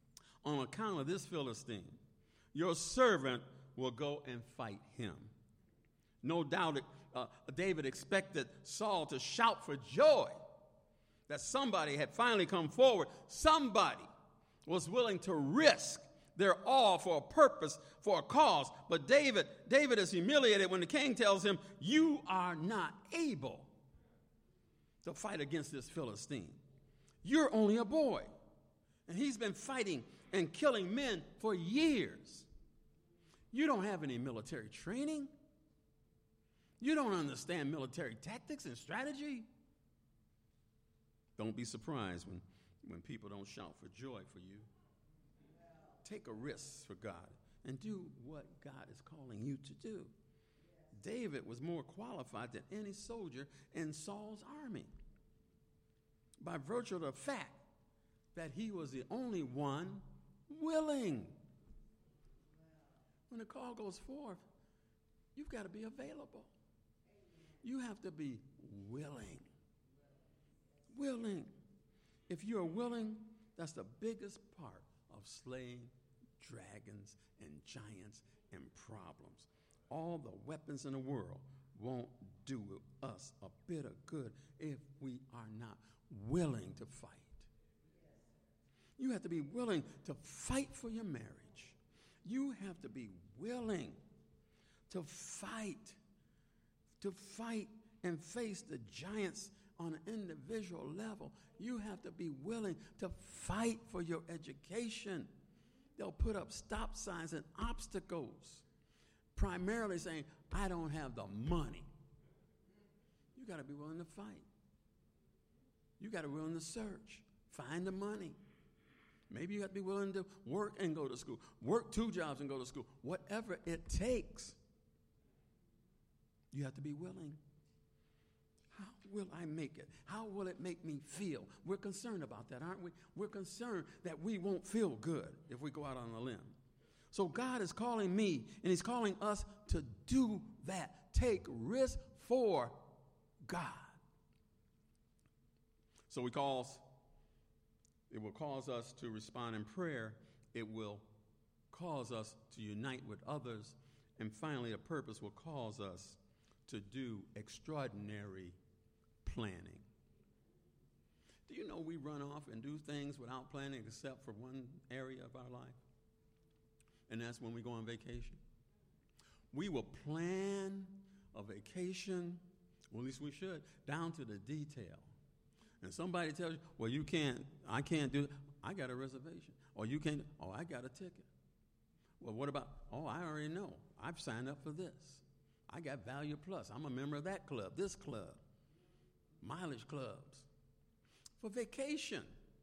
on account of this Philistine, your servant will go and fight him. No doubt David expected Saul to shout for joy that somebody had finally come forward. Somebody was willing to risk their all for a purpose, for a cause. But David is humiliated when the king tells him, you are not able to fight against this Philistine. You're only a boy. And he's been fighting and killing men for years. You don't have any military training. You don't understand military tactics and strategy. Don't be surprised when people don't shout for joy for you. Take a risk for God and do what God is calling you to do. David was more qualified than any soldier in Saul's army by virtue of the fact that he was the only one willing. When the call goes forth, you've got to be available. You have to be willing. Willing. If you're willing, that's the biggest part of slaying dragons and giants and problems. All the weapons in the world won't do us a bit of good if we are not willing to fight. You have to be willing to fight for your marriage. You have to be willing to fight and face the giants on an individual level. You have to be willing to fight for your education. They'll put up stop signs and obstacles, primarily saying, I don't have the money. You got to be willing to fight. You got to be willing to search, find the money. Maybe you have to be willing to work and go to school, work 2 jobs and go to school, whatever it takes. You have to be willing. How will I make it? How will it make me feel? We're concerned about that, aren't we? We're concerned that we won't feel good if we go out on a limb. So God is calling me, and he's calling us to do that. Take risk for God. So it will cause us to respond in prayer. It will cause us to unite with others. And finally, a purpose will cause us to do extraordinary planning. Do you know we run off and do things without planning except for one area of our life? And that's when we go on vacation. We will plan a vacation, or at least we should, down to the detail. And somebody tells you, well, I can't do it. I got a reservation. Or you can't, I got a ticket. Well, what about, I already know. I've signed up for this. I got Value Plus. I'm a member of that club, this club, mileage clubs. For vacation.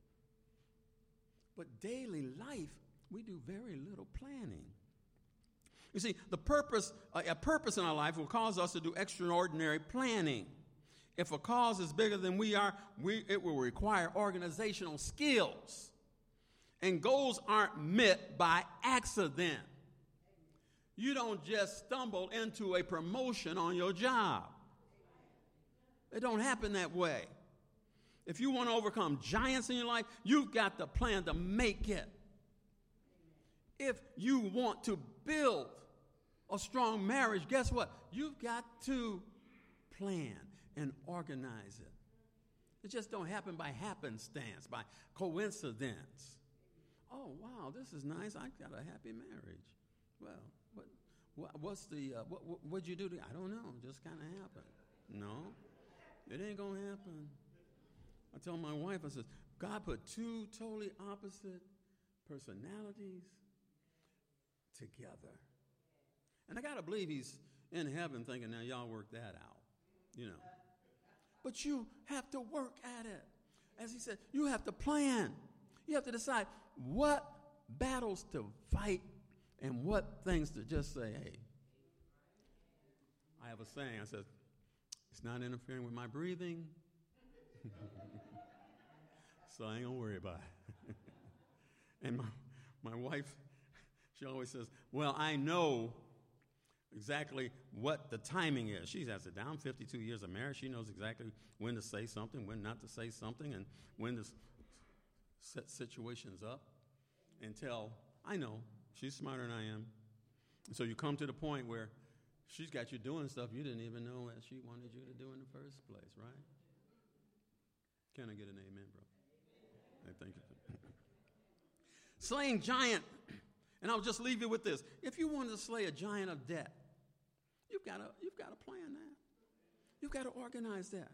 But daily life, we do very little planning. You see, a purpose in our life will cause us to do extraordinary planning. If a cause is bigger than we are, it will require organizational skills. And goals aren't met by accident. You don't just stumble into a promotion on your job. It don't happen that way. If you want to overcome giants in your life, you've got to plan to make it. If you want to build a strong marriage, guess what? You've got to plan and organize it. It just don't happen by happenstance, by coincidence. Oh, wow, this is nice. I got a happy marriage. Well, what'd you do? I don't know. It just kind of happened. No, it ain't going to happen. I tell my wife, I said, God put 2 totally opposite personalities together. And I got to believe he's in heaven thinking, now y'all work that out, But you have to work at it. As he said, you have to plan. You have to decide what battles to fight and what things to just say, hey. I have a saying. I said, it's not interfering with my breathing. So I ain't going to worry about it. And my wife, she always says, well, I know exactly what the timing is. She has it down, 52 years of marriage. She knows exactly when to say something, when not to say something, and when to set situations up. until I know she's smarter than I am. So you come to the point where she's got you doing stuff you didn't even know that she wanted you to do in the first place, right? Can I get an amen, bro? Hey, thank you. Slaying giant, and I'll just leave you with this. If you want to slay a giant of debt, you've got to plan that. You've got to organize that.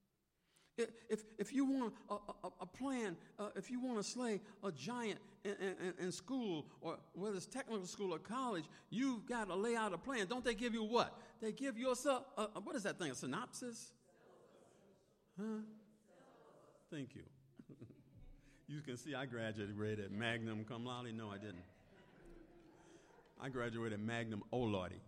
If you want a plan, if you want to slay a giant in school, or whether it's technical school or college, you've got to lay out a plan. Don't they give you what? They give you what is that thing, a synopsis? Huh? Thank you. You can see I graduated at Magnum cum laude. No, I didn't. I graduated Magnum O Lordy.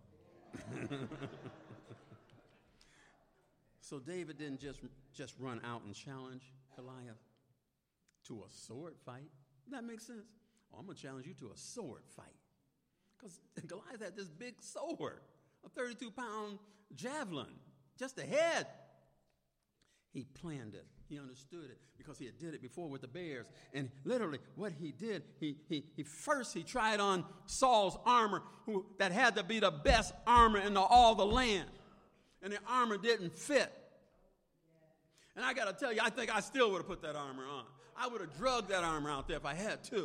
So David didn't just run out and challenge Goliath to a sword fight. That makes sense. Oh, I'm going to challenge you to a sword fight. Because Goliath had this big sword, a 32-pound javelin, just a head. He planned it. He understood it because he had did it before with the bears. And literally what he did, he first tried on Saul's armor, that had to be the best armor in all the land. And the armor didn't fit. And I got to tell you, I think I still would have put that armor on. I would have drugged that armor out there if I had to.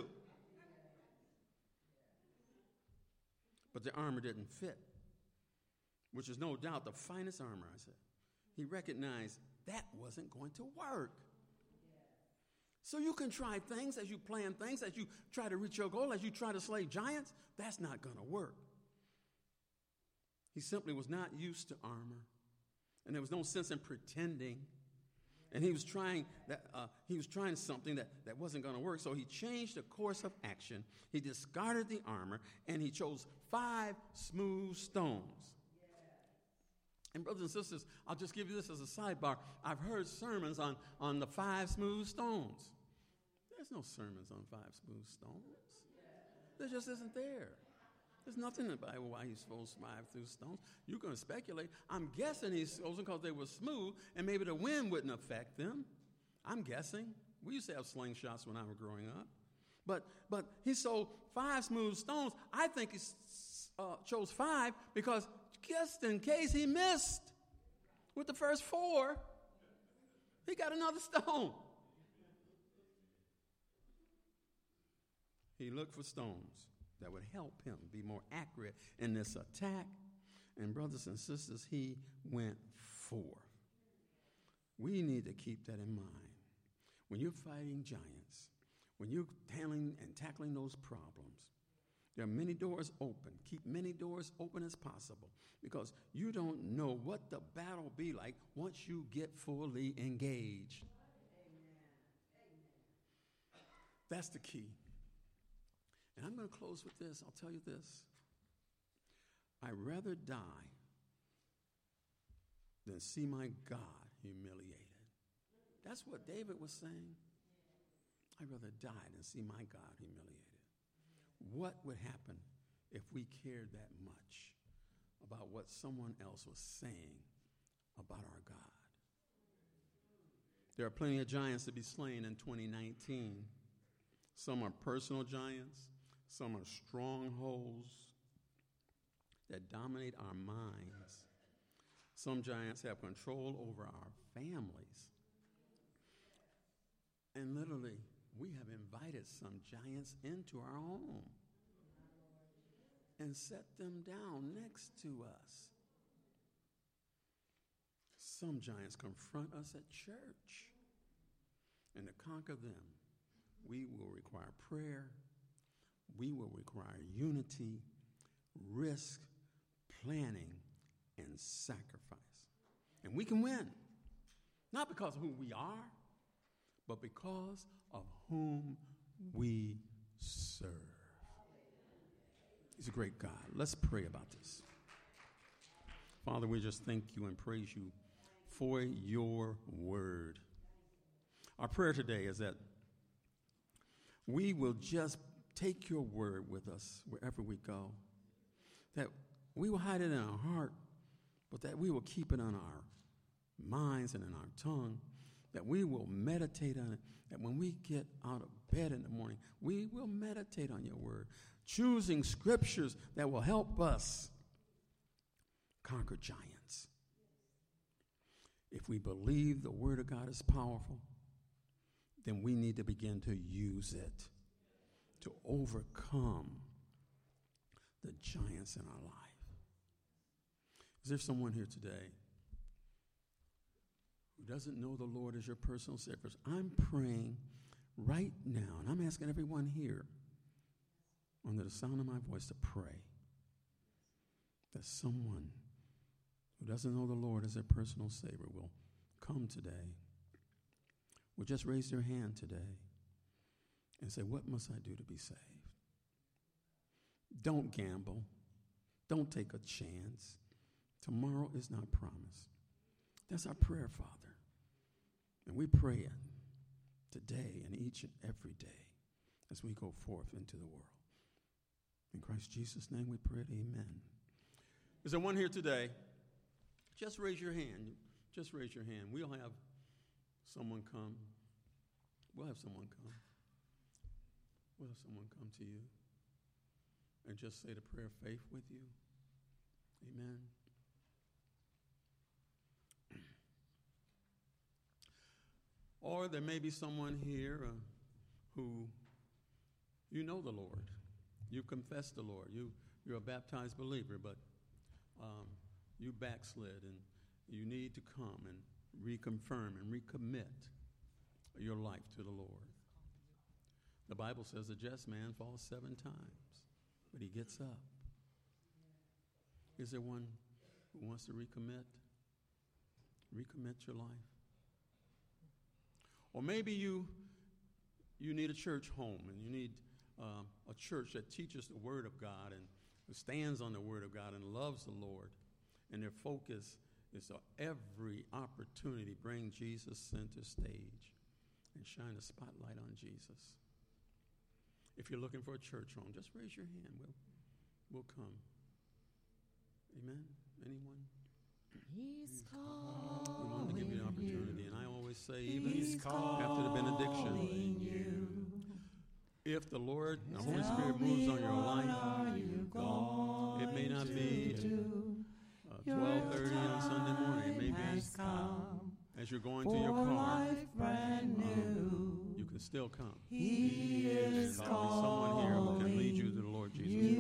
But the armor didn't fit, which is no doubt the finest armor, I said. He recognized that wasn't going to work. So you can try things as you plan things, as you try to reach your goal, as you try to slay giants. That's not going to work. He simply was not used to armor, and there was no sense in pretending. And he was trying something that wasn't going to work. So he changed the course of action. He discarded the armor, and he chose 5 smooth stones. And brothers and sisters, I'll just give you this as a sidebar. I've heard sermons on the 5 smooth stones. There's no sermons on 5 smooth stones. There just isn't there. There's nothing in the Bible why he's supposed to 5 through stones. You're going to speculate. I'm guessing he's chosen because they were smooth and maybe the wind wouldn't affect them. I'm guessing. We used to have slingshots when I was growing up. But he sold 5 smooth stones. I think he chose 5 because just in case he missed with the first 4, he got another stone. He looked for stones that would help him be more accurate in this attack. And brothers and sisters, he went forth. We need to keep that in mind. When you're fighting giants, when you're handling and tackling those problems, there are many doors open. Keep many doors open as possible because you don't know what the battle will be like once you get fully engaged. That's the key. And I'm going to close with this. I'll tell you this. I'd rather die than see my God humiliated. That's what David was saying. I'd rather die than see my God humiliated. What would happen if we cared that much about what someone else was saying about our God? There are plenty of giants to be slain in 2019. Some are personal giants. Some are strongholds that dominate our minds. Some giants have control over our families. And literally, we have invited some giants into our home and set them down next to us. Some giants confront us at church. And to conquer them, we will require prayer. We will require unity, risk, planning, and sacrifice. And we can win, not because of who we are, but because of whom we serve. He's a great God. Let's pray about this. Father, we just thank you and praise you for your word. Our prayer today is that we will just take your word with us wherever we go, that we will hide it in our heart, but that we will keep it on our minds and in our tongue, that we will meditate on it, that when we get out of bed in the morning, we will meditate on your word, choosing scriptures that will help us conquer giants. If we believe the word of God is powerful, then we need to begin to use it to overcome the giants in our life. Is there someone here today who doesn't know the Lord as your personal Savior? I'm praying right now, and I'm asking everyone here under the sound of my voice to pray that someone who doesn't know the Lord as their personal Savior will come today, will just raise their hand today and say, what must I do to be saved? Don't gamble. Don't take a chance. Tomorrow is not promised. That's our prayer, Father. And we pray it today and each and every day as we go forth into the world. In Christ Jesus' name we pray, amen. Is there one here today? Just raise your hand. Just raise your hand. We'll have someone come. We'll have someone come. We'll have someone come to you and just say the prayer of faith with you. Amen. Or there may be someone here who you know the Lord. You confess the Lord. You're a baptized believer, but you backslid and you need to come and reconfirm and recommit your life to the Lord. The Bible says a just man falls 7 times, but he gets up. Is there one who wants to recommit? Recommit your life. Or maybe you need a church home and you need a church that teaches the Word of God and who stands on the Word of God and loves the Lord. And their focus is to every opportunity bring Jesus center stage and shine a spotlight on Jesus. If you're looking for a church home, just raise your hand. We'll come. Amen? Anyone? He's calling. We wanted to give you an opportunity. And I always say, even after the benediction, if the Lord, the Holy Spirit moves on your life, it may not be 12:30 on Sunday morning. It may be as you're going to your car. You can still come. He is and there'll be someone here who can lead you to the Lord Jesus.